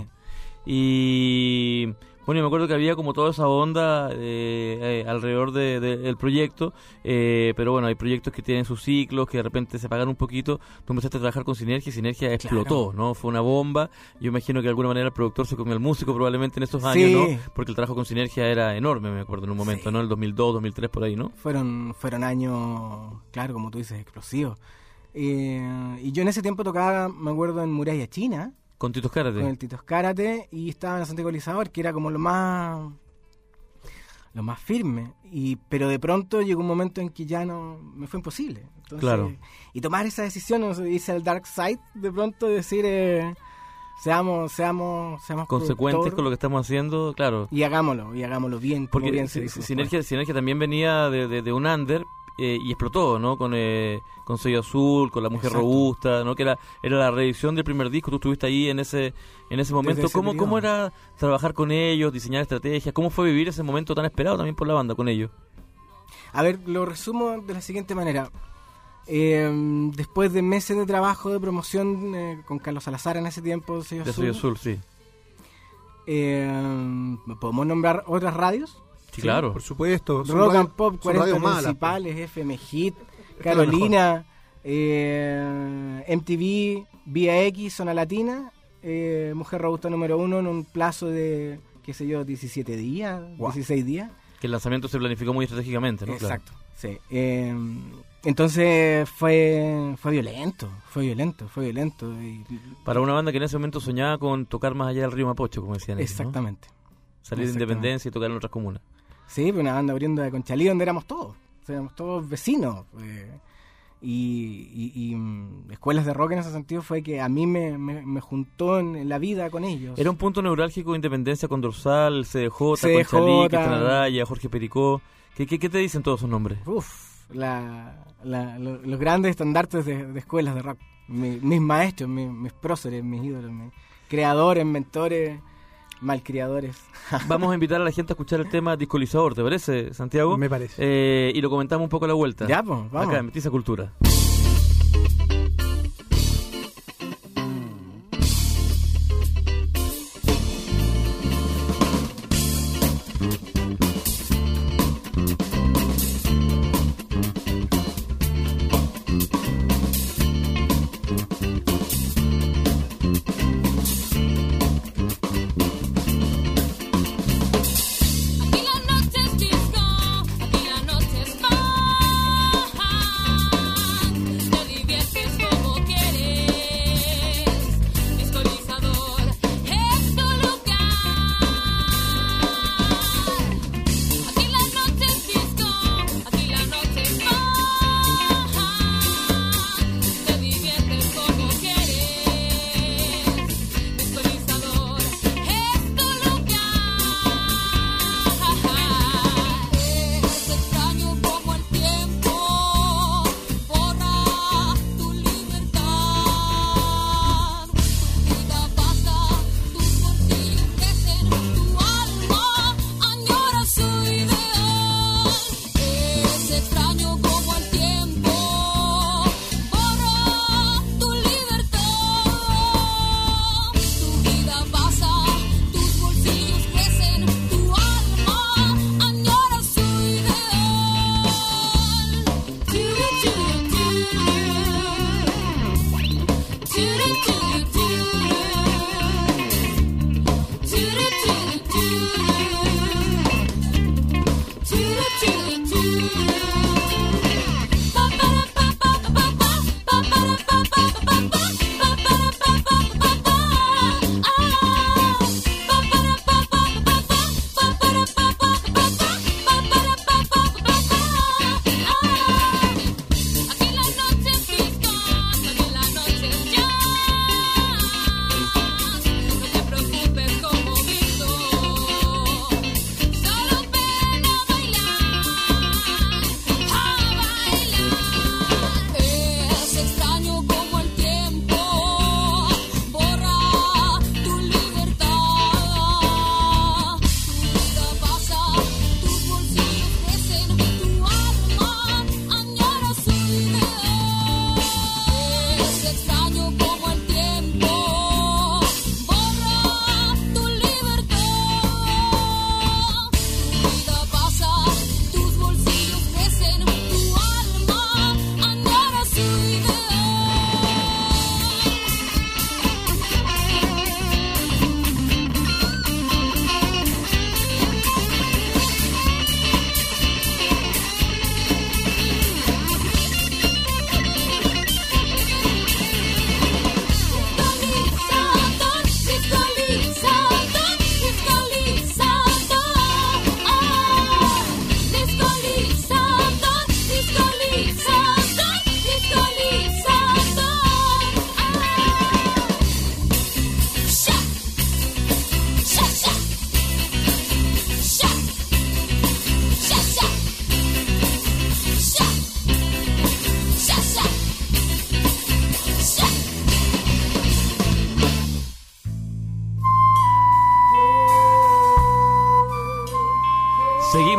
Y bueno, yo me acuerdo que había como toda esa onda eh, eh, alrededor de- de- del proyecto, eh, pero bueno, hay proyectos que tienen sus ciclos, que de repente se apagan un poquito. Tú empezaste a trabajar con Sinergia y Sinergia explotó, ¿no? Fue una bomba. Yo imagino que de alguna manera el productor se comió al músico probablemente en esos años, Sí. ¿no? Porque el trabajo con Sinergia era enorme, me acuerdo, en un momento, Sí. ¿no? El dos mil dos, dos mil tres, por ahí, ¿no? Fueron, fueron años, claro, como tú dices, explosivos. Eh, y yo en ese tiempo tocaba, me acuerdo, en Muralla China, Con Titos Karate. con el Titos Karate, y estaba en el Santiago Lizador, que era como lo más lo más firme. Y pero de pronto llegó un momento en que ya no me fue imposible. Entonces, Claro. Y tomar esa decisión, o sea, irse al dark side, de pronto decir eh, seamos seamos seamos Consecuentes productor con lo que estamos haciendo, claro. y hagámoslo, y hagámoslo bien, como Porque bien se si- dijo Sinergia, Sinergia también venía de, de, de un under eh, y explotó, ¿no? Con, eh, con Sello Azul, con La Mujer Exacto. Robusta, ¿no? Que era, era la reedición del primer disco. Tú estuviste ahí en ese en ese momento. ese ¿Cómo, periodo. ¿Cómo era trabajar con ellos, diseñar estrategias? ¿Cómo fue vivir ese momento tan esperado también por la banda con ellos? A ver, lo resumo de la siguiente manera. Eh, después de meses de trabajo de promoción eh, con Carlos Salazar en ese tiempo, Sello De Azul, Sello Azul, sí. eh, ¿podemos nombrar otras radios? Sí, claro. Por supuesto. son Rock radios- and Pop, son cuarenta radios malas, principales, F M Hit, Esta es la Carolina, eh, M T V, Vía X, Zona Latina, eh, Mujer Robusta número uno en un plazo de, qué sé yo, diecisiete días, Wow. dieciséis días. Que el lanzamiento se planificó muy estratégicamente, ¿no? Claro. Exacto, sí. Eh, entonces fue fue violento, fue violento, fue violento. Y, Para una banda que en ese momento soñaba con tocar más allá del río Mapocho, como decían ellos, ¿no? exactamente. Salir de Exactamente. Independencia y tocar en otras comunas. Sí, pues una banda abriendo de Conchalí donde éramos todos. O sea, éramos todos vecinos. eh, y y- y, mm, escuelas de rock en ese sentido fue que a mí me, me, me juntó en la vida con ellos. Era un punto neurálgico de Independencia con Dorsal, C D J, C D J, Conchalí, Cristian Araya, Jorge Pericó. ¿Qué, qué, qué te dicen todos esos nombres? Uf, la, la- lo- los grandes estandartes de, de escuelas de rock. Mi- mis maestros, mi- mis próceres, mis ídolos, mis creadores, mentores, malcriadores. Vamos a invitar a la gente a escuchar el tema Discolizador, ¿te parece, Santiago? Me parece. Eh, y lo comentamos un poco a la vuelta. Ya, pues, vamos. Acá, en Mestiza Cultura.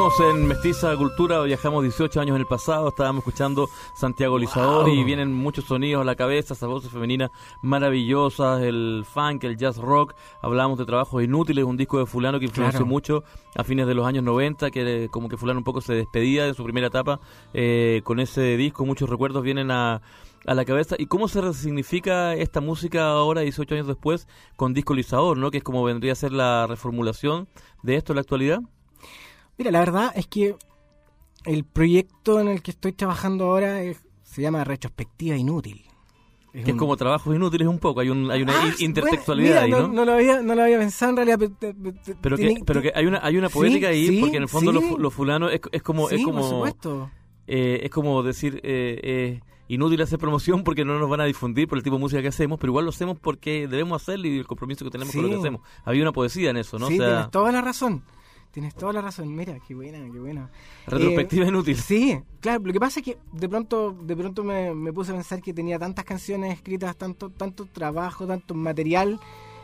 Seguimos en Mestiza Cultura, viajamos dieciocho años en el pasado, estábamos escuchando Santiago Lizador Wow. y vienen muchos sonidos a la cabeza, esas voces femeninas maravillosas, el funk, el jazz rock, hablamos de Trabajos Inútiles, un disco de fulano que influenció Claro. mucho a fines de los años noventa, que eh, como que fulano un poco se despedía de su primera etapa eh, con ese disco, muchos recuerdos vienen a, a la cabeza. ¿Y cómo se resignifica esta música ahora, dieciocho años después, con Disco Lizador, ¿no? Que es como vendría a ser la reformulación de esto en la actualidad? Mira, la verdad es que el proyecto en el que estoy trabajando ahora es- se llama Retrospectiva Inútil. Que es un- como Trabajos Inútiles un poco, hay, un, hay una Ah, in- intertextualidad bueno, ahí, mira, ¿no? no, no lo había, no lo había pensado en realidad. Pero, te- te- Pero que, tiene- pero que hay una hay una Sí, poética ahí, sí, porque en el fondo sí. los, fu- los fulanos es, es como sí, es por como supuesto. eh, es como decir eh, eh, inútil hacer promoción porque no nos van a difundir por el tipo de música que hacemos, pero igual lo hacemos porque debemos hacerlo y el compromiso que tenemos con lo que Sí. hacemos. Había una poesía en eso, ¿no? Sí, o sea, tienes toda la razón. Tienes toda la razón. Mira, qué buena, qué buena. retrospectiva Eh, inútil. Sí, claro. Lo que pasa es que de pronto, de pronto me, me puse a pensar que tenía tantas canciones escritas, tanto, tanto trabajo, tanto material,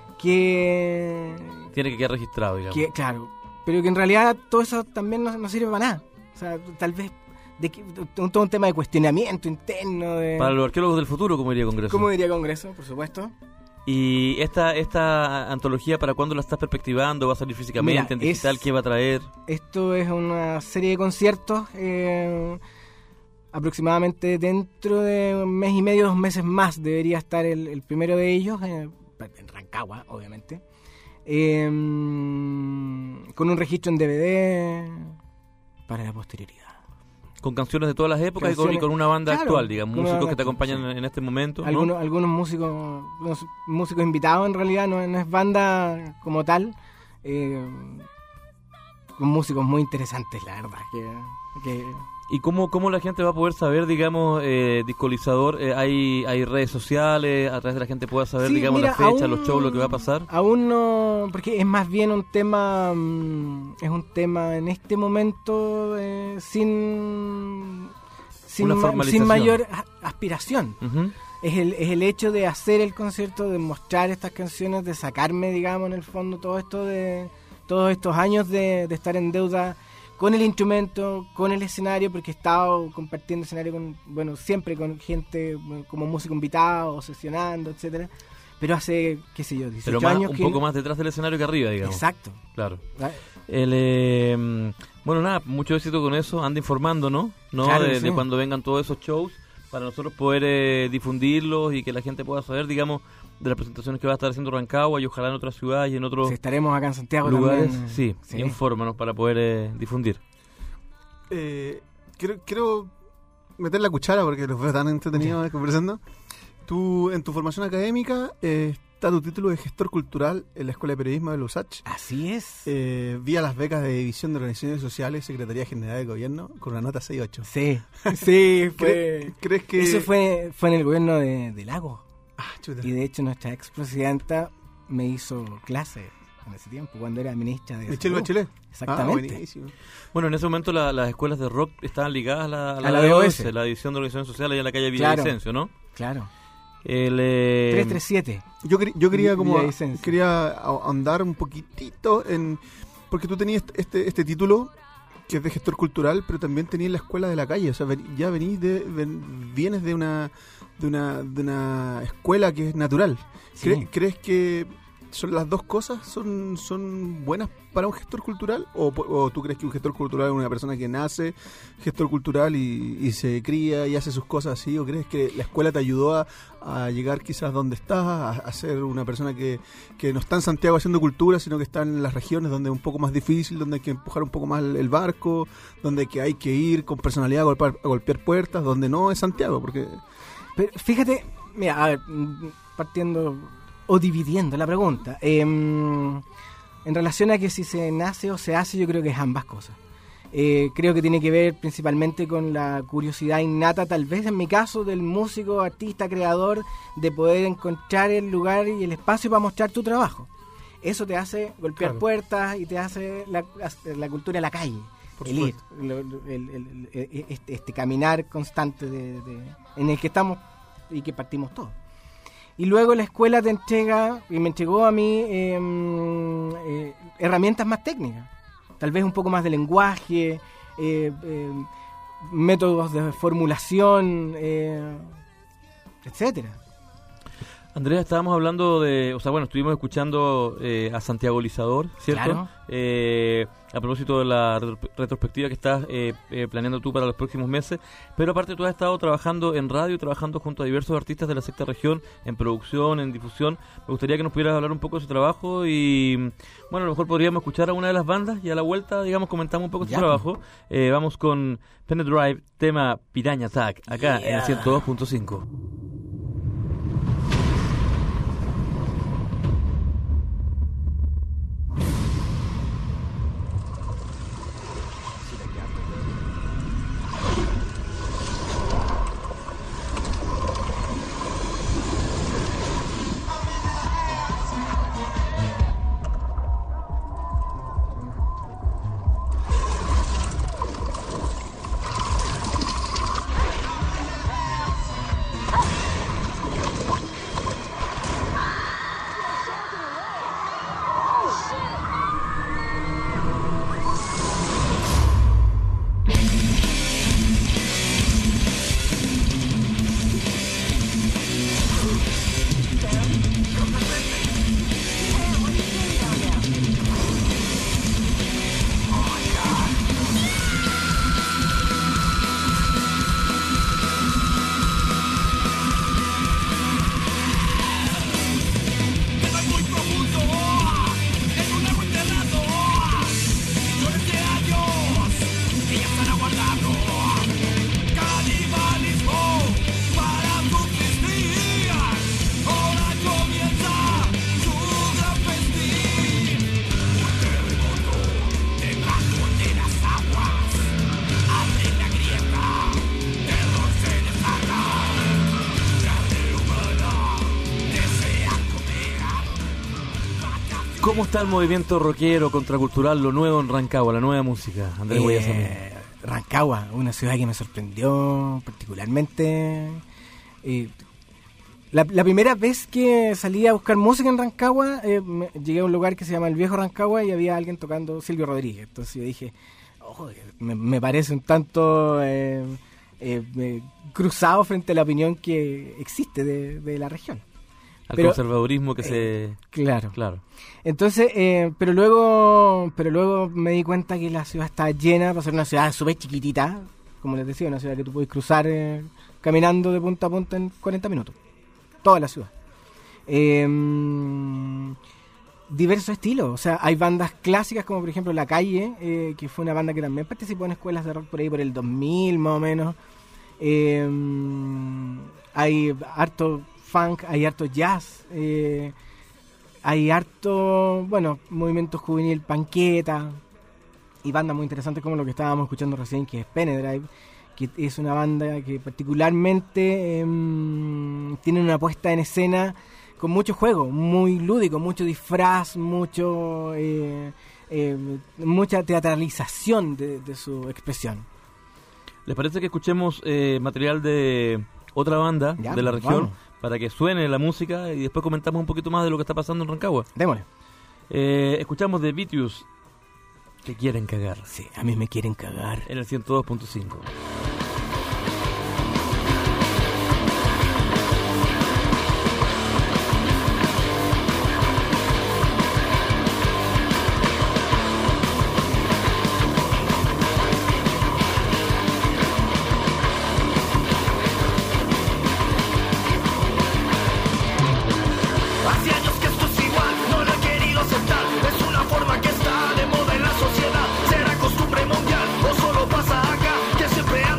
que, Tiene que quedar registrado, digamos. que claro, pero que en realidad todo eso también no, no sirve para nada. O sea, tal vez de que, un- todo un tema de cuestionamiento interno. De, Para los arqueólogos del futuro, como diría Congreso. ¿Cómo diría Congreso? Por supuesto. Y esta esta antología, ¿para cuándo la estás perspectivando? ¿Va a salir físicamente, Mira, en digital? es- ¿Qué va a traer? Esto es una serie de conciertos, eh, aproximadamente dentro de un mes y medio, dos meses más debería estar el, el primero de ellos, eh, en Rancagua, obviamente, eh, con un registro en D V D para la posterioridad. Con canciones de todas las épocas y con, y Canciones- con una banda claro, actual, digamos, con una músicos que te banda actual, acompañan sí. en este momento, ¿no? Algunos, algunos músicos, unos músicos invitados en realidad, no, no es banda como tal, eh, con músicos muy interesantes, la verdad, que... que ¿Y cómo, cómo la gente va a poder saber, digamos, eh, Discolizador? Eh, ¿hay, ¿Hay redes sociales? ¿A través de la gente pueda saber, Sí, digamos, mira, la fecha, aún- los shows, lo que va a pasar? Aún no, porque es más bien un tema, mm, es un tema en este momento eh, sin, sin, Una ma- formalización. sin mayor a- aspiración. Ujú. Es el, es el hecho de hacer el concierto, de mostrar estas canciones, de sacarme, digamos, en el fondo todo esto de todos estos años de, de estar en deuda con el instrumento, con el escenario, porque he estado compartiendo escenario con, bueno, siempre con gente bueno, como músico invitado, sesionando, etcétera. Pero hace, qué sé yo, dieciocho Pero más, años un que poco no- más detrás del escenario que arriba, digamos. Exacto. Claro. Ah, El, eh, mm, bueno, nada, mucho éxito con eso. Anda informando, ¿no? ¿No? Claro de, que de sí. cuando vengan todos esos shows para nosotros poder eh, difundirlos y que la gente pueda saber, digamos, de las presentaciones que va a estar haciendo Rancagua y ojalá en otras ciudades y en otros Si estaremos acá en Santiago lugares. también. Sí, Sí. infórmanos para poder eh, difundir. Eh, quiero, quiero meter la cuchara porque los veo tan entretenidos conversando. Tú, en tu formación académica, eh, está tu título de gestor cultural en la Escuela de Periodismo de Lusach. Así es. Eh, vía las becas de División de Organizaciones Sociales, Secretaría General de Gobierno, con una nota seis ocho. Sí, sí, fue... ¿Cre- ¿Crees que...? Eso fue, fue en el gobierno de, de Lago. Ah, chuta. Y de hecho nuestra expresidenta me hizo clase en ese tiempo, cuando era ministra de ¿Michelle Salud. Bachelet? Exactamente. Ah, buenísimo. Bueno, en ese momento la- las escuelas de rock estaban ligadas a la, a la, A la D O D O S, S. la División de Organizaciones Sociales, allá en la calle Claro. Villavicencio, ¿no? Claro. El, eh, trescientos treinta y siete. Yo, quer- yo quería como Villavicencio. quería a- ahondar un poquitito en... Porque tú tenías este, este título que es de gestor cultural, pero también tenías la escuela de la calle. O sea, ven- ya venís de, ven- vienes de una, de una de una escuela que es natural. Sí. ¿Cre- ¿Crees que son las dos cosas son, son buenas para un gestor cultural? ¿O, po- o tú crees que un gestor cultural es una persona que nace gestor cultural y, y se cría y hace sus cosas así? ¿O crees que la escuela te ayudó a, a llegar quizás donde estás, a, a ser una persona que, que no está en Santiago haciendo cultura, sino que está en las regiones donde es un poco más difícil, donde hay que empujar un poco más el, el barco, donde que hay que ir con personalidad a golpear, a golpear puertas, donde no es Santiago? Porque Pero fíjate, mira, a ver, mm, partiendo o dividiendo la pregunta, eh, en relación a que si se nace o se hace, yo creo que es ambas cosas. Eh, creo que tiene que ver principalmente con la curiosidad innata, tal vez en mi caso, del músico, artista, creador, de poder encontrar el lugar y el espacio para mostrar tu trabajo. Eso te hace golpear Claro. puertas y te hace la, la cultura en la calle. Por el ir, supuesto. lo- lo- el, el- el- este, este caminar constante de, de- en el que estamos y que partimos todos. Y luego la escuela te entrega, y me entregó a mí eh, eh, herramientas más técnicas. tal vez un poco más de lenguaje, eh, eh, métodos de formulación, eh, etcétera. Andrea, estábamos hablando de, o sea, bueno, estuvimos escuchando eh, a Santiago Lizador, ¿cierto? Claro. Eh, a propósito de la retro- retrospectiva que estás eh, eh, planeando tú para los próximos meses, pero aparte tú has estado trabajando en radio, trabajando junto a diversos artistas de la sexta región, en producción, en difusión. Me gustaría que nos pudieras hablar un poco de su trabajo y, bueno, a lo mejor podríamos escuchar a una de las bandas y a la vuelta, digamos, comentamos un poco Ya, su trabajo. Eh, vamos con Pen Drive, tema Piraña Attack, acá en el ciento dos punto cinco. ¿Cómo está el movimiento rockero, contracultural, lo nuevo en Rancagua, la nueva música, Andrés Guayasamín? Eh, Rancagua, una ciudad que me sorprendió particularmente. Eh, la, la primera vez que salí a buscar música en Rancagua, eh, me, llegué a un lugar que se llama El Viejo Rancagua y había alguien tocando Silvio Rodríguez. Entonces yo dije, oh, me, me parece un tanto eh, eh, eh, cruzado frente a la opinión que existe de, de la región. Al Pero, conservadurismo que eh, se... Claro. Claro. Entonces, eh, pero luego pero luego me di cuenta que la ciudad está llena, para ser una ciudad súper chiquitita, como les decía, una ciudad que tú puedes cruzar eh, caminando de punta a punta en cuarenta minutos. Toda la ciudad. Eh, diversos estilos, o sea, hay bandas clásicas como por ejemplo La Calle, eh, que fue una banda que también participó en escuelas de rock por ahí por el dos mil más o menos. Eh, hay harto funk, hay harto jazz, eh, hay harto, bueno, movimiento juvenil, panqueta y bandas muy interesantes como lo que estábamos escuchando recién, que es Penedrive, que es una banda que particularmente eh, tiene una puesta en escena con mucho juego, muy lúdico, mucho disfraz, mucho eh, eh, mucha teatralización de, de su expresión. ¿Les parece que escuchemos eh, material de otra banda Ya, de la región? vamos. Para que suene la música y después comentamos un poquito más de lo que está pasando en Rancagua. Démosle. Eh, escuchamos de Vitius, que quieren cagar, Sí, a mí me quieren cagar. en el ciento dos punto cinco. Hace años que esto es igual, no lo he querido aceptar. Es una forma que está de moda en la sociedad. ¿Será costumbre mundial o solo pasa acá? Que siempre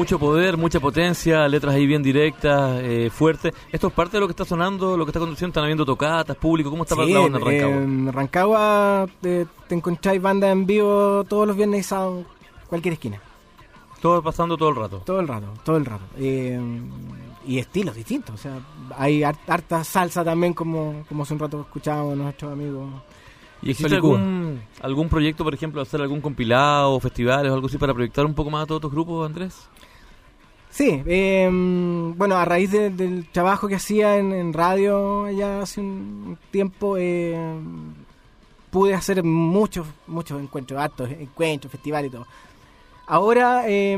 mucho poder, mucha potencia, letras ahí bien directas, eh, fuertes. ¿Esto es parte de lo que está sonando, lo que está conduciendo? ¿Están habiendo tocatas, público? ¿Cómo está Sí, la onda en Rancagua? en Rancagua te, te encontráis bandas en vivo todos los viernes y sábados, cualquier esquina. Todo pasando todo el rato. Todo el rato, todo el rato. Eh, y estilos distintos. O sea, hay har- harta salsa también, como, como hace un rato escuchábamos nuestros amigos. ¿Y existe Solicúa. algún, algún proyecto, por ejemplo, hacer algún compilado, festivales o algo así para proyectar un poco más a todos estos grupos, Andrés? Sí, eh, bueno, a raíz de- del trabajo que hacía en, en radio ya hace un tiempo, eh, pude hacer muchos, muchos encuentros, actos, encuentros, festivales y todo. Ahora eh,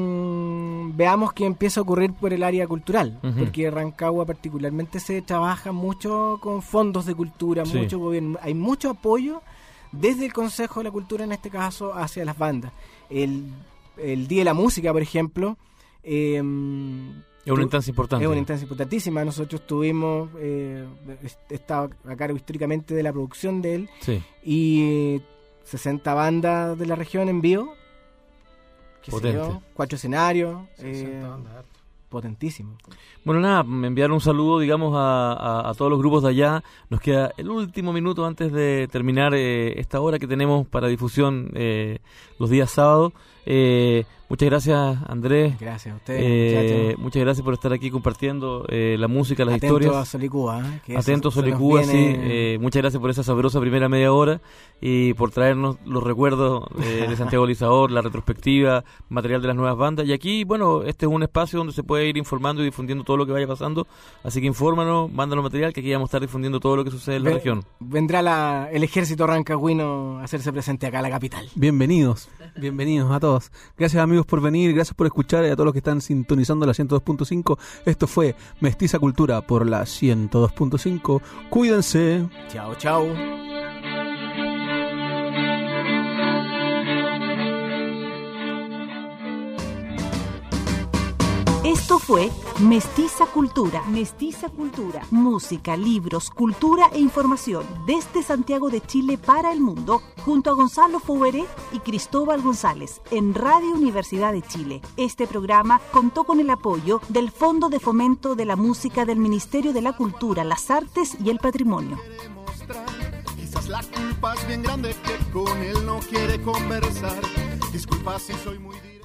veamos que empieza a ocurrir por el área cultural, Ujú. porque Rancagua particularmente se trabaja mucho con fondos de cultura, Sí. mucho gobierno, hay mucho apoyo desde el Consejo de la Cultura en este caso hacia las bandas. El, el Día de la Música, por ejemplo, eh, Es una tu- instancia importante. es una instancia importantísima. Nosotros tuvimos, eh, est- estaba a cargo históricamente de la producción de él, Sí, y sesenta bandas de la región en vivo. Qué sé Potente. yo, cuatro escenarios, eh, sesenta bandas, harto. potentísimo. bueno, nada, me enviaron un saludo, digamos, a, a- a todos los grupos de allá. Nos queda el último minuto antes de terminar eh, esta hora que tenemos para difusión eh, los días sábados. Eh, muchas gracias, Andrés. Gracias a ustedes. Eh, muchachos. muchas gracias por estar aquí compartiendo eh, la música, las Atentos a historias. Solicúa. ¿eh? Que eso Atentos, se nos Solicúa, sí. viene- Eh, muchas gracias por esa sabrosa primera media hora y por traernos los recuerdos eh, de Santiago Lizador, la retrospectiva, material de las nuevas bandas. Y aquí, bueno, este es un espacio donde se puede ir informando y difundiendo todo lo que vaya pasando. Así que infórmanos, mándanos material, que aquí vamos a estar difundiendo todo lo que sucede en la Ve- región. Vendrá la- el ejército rancagüino a hacerse presente acá a la capital. Bienvenidos, bienvenidos a todos. Gracias amigos por venir, gracias por escuchar y a todos los que están sintonizando la ciento dos punto cinco. Esto fue Mestiza Cultura por la ciento dos punto cinco. Cuídense. Chao, chao. Esto fue Mestiza Cultura. Mestiza Cultura. Música, libros, cultura e información desde Santiago de Chile para el mundo, junto a Gonzalo Fouveré y Cristóbal González en Radio Universidad de Chile. Este programa contó con el apoyo del Fondo de Fomento de la Música del Ministerio de la Cultura, las Artes y el Patrimonio. Mostrar. Quizás la culpa es bien grande que con él no quiere conversar. Disculpa si soy muy directo.